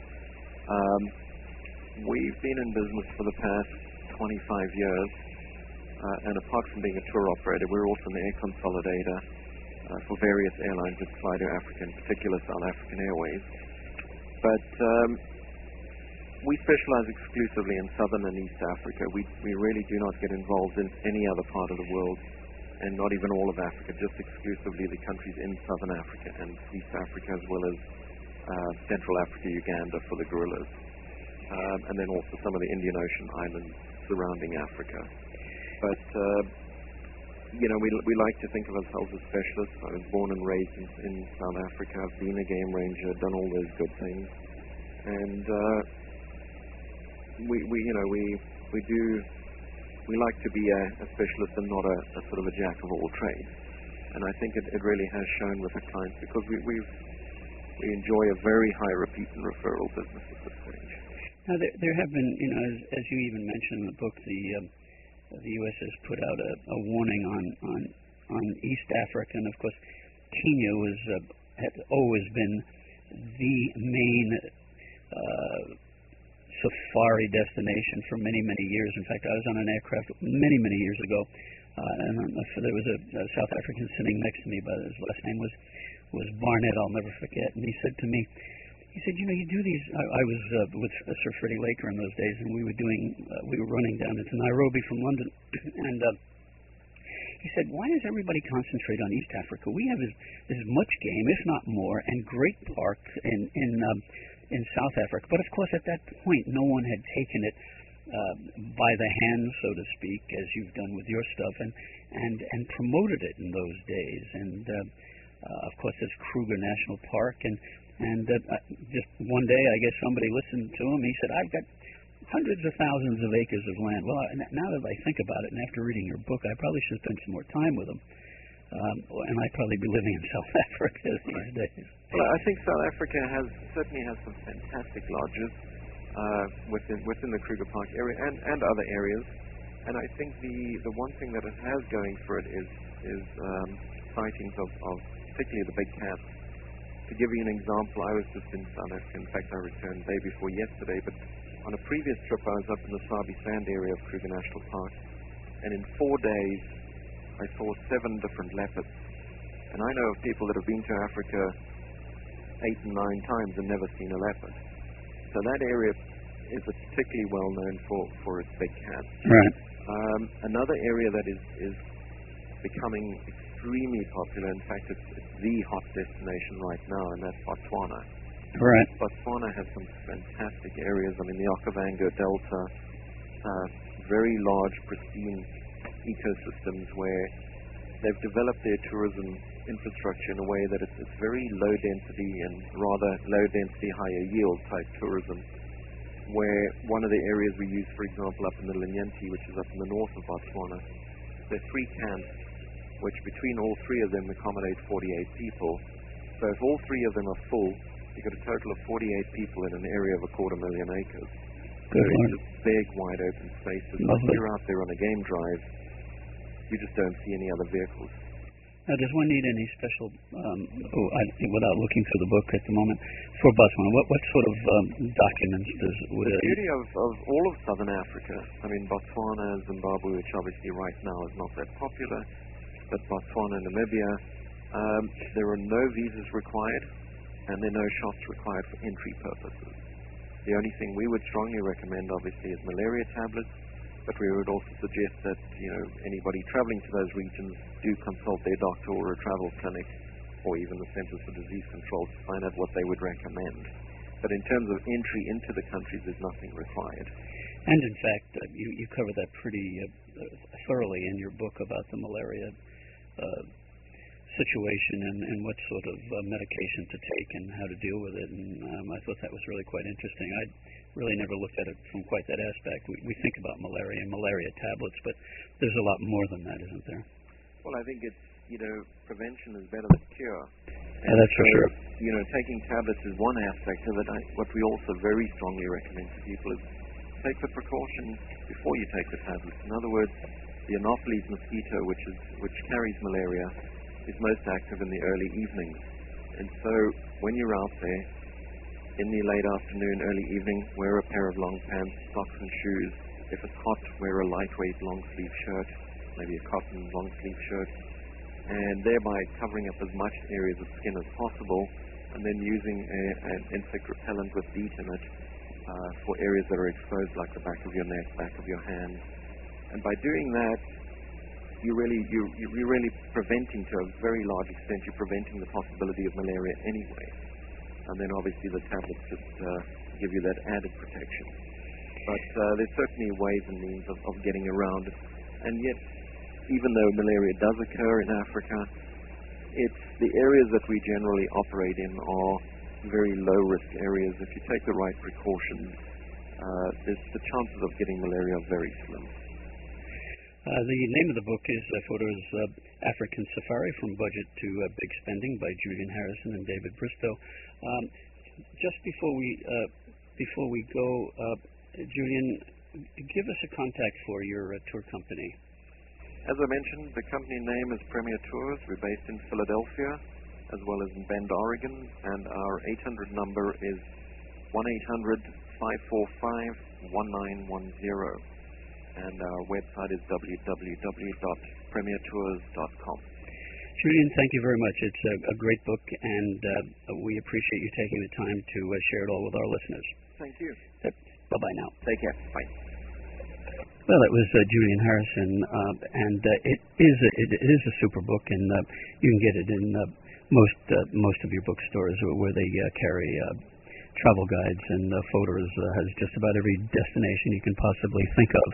We've been in business for the past 25 years, and apart from being a tour operator, we're also an air consolidator for various airlines that fly to Africa, in particular South African Airways. But we specialize exclusively in Southern and East Africa. We really do not get involved in any other part of the world and not even all of Africa, just exclusively the countries in Southern Africa and East Africa, as well as Central Africa, Uganda for the gorillas, and then also some of the Indian Ocean islands surrounding Africa. But we like to think of ourselves as specialists. I was born and raised in South Africa. I've been a game ranger, done all those good things, and we like to be a specialist and not a sort of a jack of all trades. And I think it really has shown with the clients, because we enjoy a very high repeat and referral business at this stage. Now there have been, as you even mentioned in the book, the U.S. has put out a warning on East Africa, and of course Kenya had always been the main safari destination for many, many years. In fact, I was on an aircraft many, many years ago, and there was a South African sitting next to me, but his last name was Barnett. I'll never forget. And he said to me, you do these. I was with Sir Freddie Laker in those days, and we were running down into Nairobi from London, and he said, why does everybody concentrate on East Africa? We have as much game, if not more, and great parks in South Africa. But of course, at that point, no one had taken it by the hand, so to speak, as you've done with your stuff, and promoted it in those days. And of course, there's Kruger National Park, and just one day, I guess somebody listened to him. He said, I've got hundreds of thousands of acres of land. Well, now that I think about it, and after reading your book, I probably should spend some more time with him. And I'd probably be living in South Africa these days. Well, I think South Africa certainly has some fantastic lodges within the Kruger Park area and other areas. And I think the one thing that it has going for it is sightings of particularly the big cats. To give you an example, I was just in South Africa. In fact, I returned the day before yesterday. But on a previous trip, I was up in the Sabi Sand area of Kruger National Park, and in 4 days, I saw 7 different leopards. And I know of people that have been to Africa 8 and 9 times and never seen a leopard. So that area is particularly well known for its big cats. Right. Another area that is becoming extremely popular, in fact, it's the hot destination right now, and that's Botswana. Right. Botswana has some fantastic areas. I mean, the Okavango Delta, very large, pristine ecosystems where they've developed their tourism infrastructure in a way that it's very low density and rather low density, higher yield type tourism, where one of the areas we use, for example, up in the Linyenti, which is up in the north of Botswana, there are 3 camps which between all 3 of them accommodate 48 people. So if all 3 of them are full, you've got a total of 48 people in an area of 250,000 acres. So it's just big, wide open spaces. If you're out there on a game drive, you just don't see any other vehicles. Now, does one need any special, without looking through the book at the moment, for Botswana, what sort of documents would the beauty of all of Southern Africa, I mean, Botswana, Zimbabwe, which obviously right now is not that popular, but Botswana, Namibia, there are no visas required, and there are no shots required for entry purposes. The only thing we would strongly recommend, obviously, is malaria tablets, but we would also suggest that anybody traveling to those regions do consult their doctor or a travel clinic, or even the Centers for Disease Control to find out what they would recommend. But in terms of entry into the countries, there's nothing required. And in fact, you cover that pretty thoroughly in your book about the malaria situation and what sort of medication to take and how to deal with it. And I thought that was really quite interesting. I'd really never looked at it from quite that aspect. We think about malaria and malaria tablets, but there's a lot more than that, isn't there? Well, I think it's, prevention is better than cure. And that's for sure. Taking tablets is one aspect of it. What we also very strongly recommend to people is take the precaution before you take the tablets. In other words, the Anopheles mosquito, which carries malaria, is most active in the early evenings. And so when you're out there in the late afternoon, early evening, wear a pair of long pants, socks and shoes. If it's hot, wear a lightweight long sleeve shirt, maybe a cotton long sleeve shirt, and thereby covering up as much areas of skin as possible, and then using an insect repellent with DEET in it for areas that are exposed, like the back of your neck, back of your hand. And by doing that, you're really preventing, to a very large extent, you're preventing the possibility of malaria anyway. And then obviously the tablets just give you that added protection. But there's certainly ways and means of getting around it. And yet, even though malaria does occur in Africa, it's the areas that we generally operate in are very low-risk areas. If you take the right precautions, the chances of getting malaria are very slim. The name of the book is Photos African Safari from Budget to Big Spending by Julian Harrison and David Bristow. Just before we go, Julian, give us a contact for your tour company. As I mentioned, the company name is Premier Tours. We're based in Philadelphia as well as in Bend, Oregon, and our 800 number is 1-800-545-1910. And our website is www.premiertours.com. Julian, thank you very much. It's a great book, and we appreciate you taking the time to share it all with our listeners. Thank you. Bye-bye now. Take care. Bye. Well, it was Julian Harrison, and it is a super book, and you can get it in most of your bookstores where they carry travel guides and photos. Has just about every destination you can possibly think of.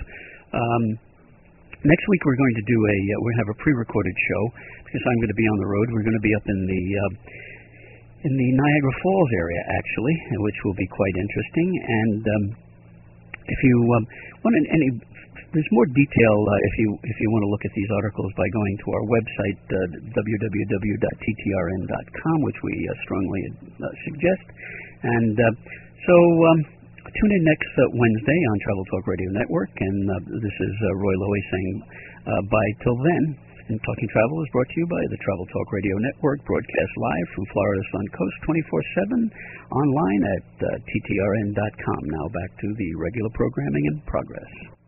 Next week we're going to do we have a pre-recorded show because I'm going to be on the road. We're going to be up in the Niagara Falls area actually, which will be quite interesting. And if you want there's more detail if you want to look at these articles by going to our website www.ttrn.com, which we strongly suggest. And so tune in next Wednesday on Travel Talk Radio Network. And this is Roy Lowy saying bye till then. And Talking Travel is brought to you by the Travel Talk Radio Network, broadcast live from Florida's Sun Coast 24/7, online at ttrn.com. Now back to the regular programming in progress.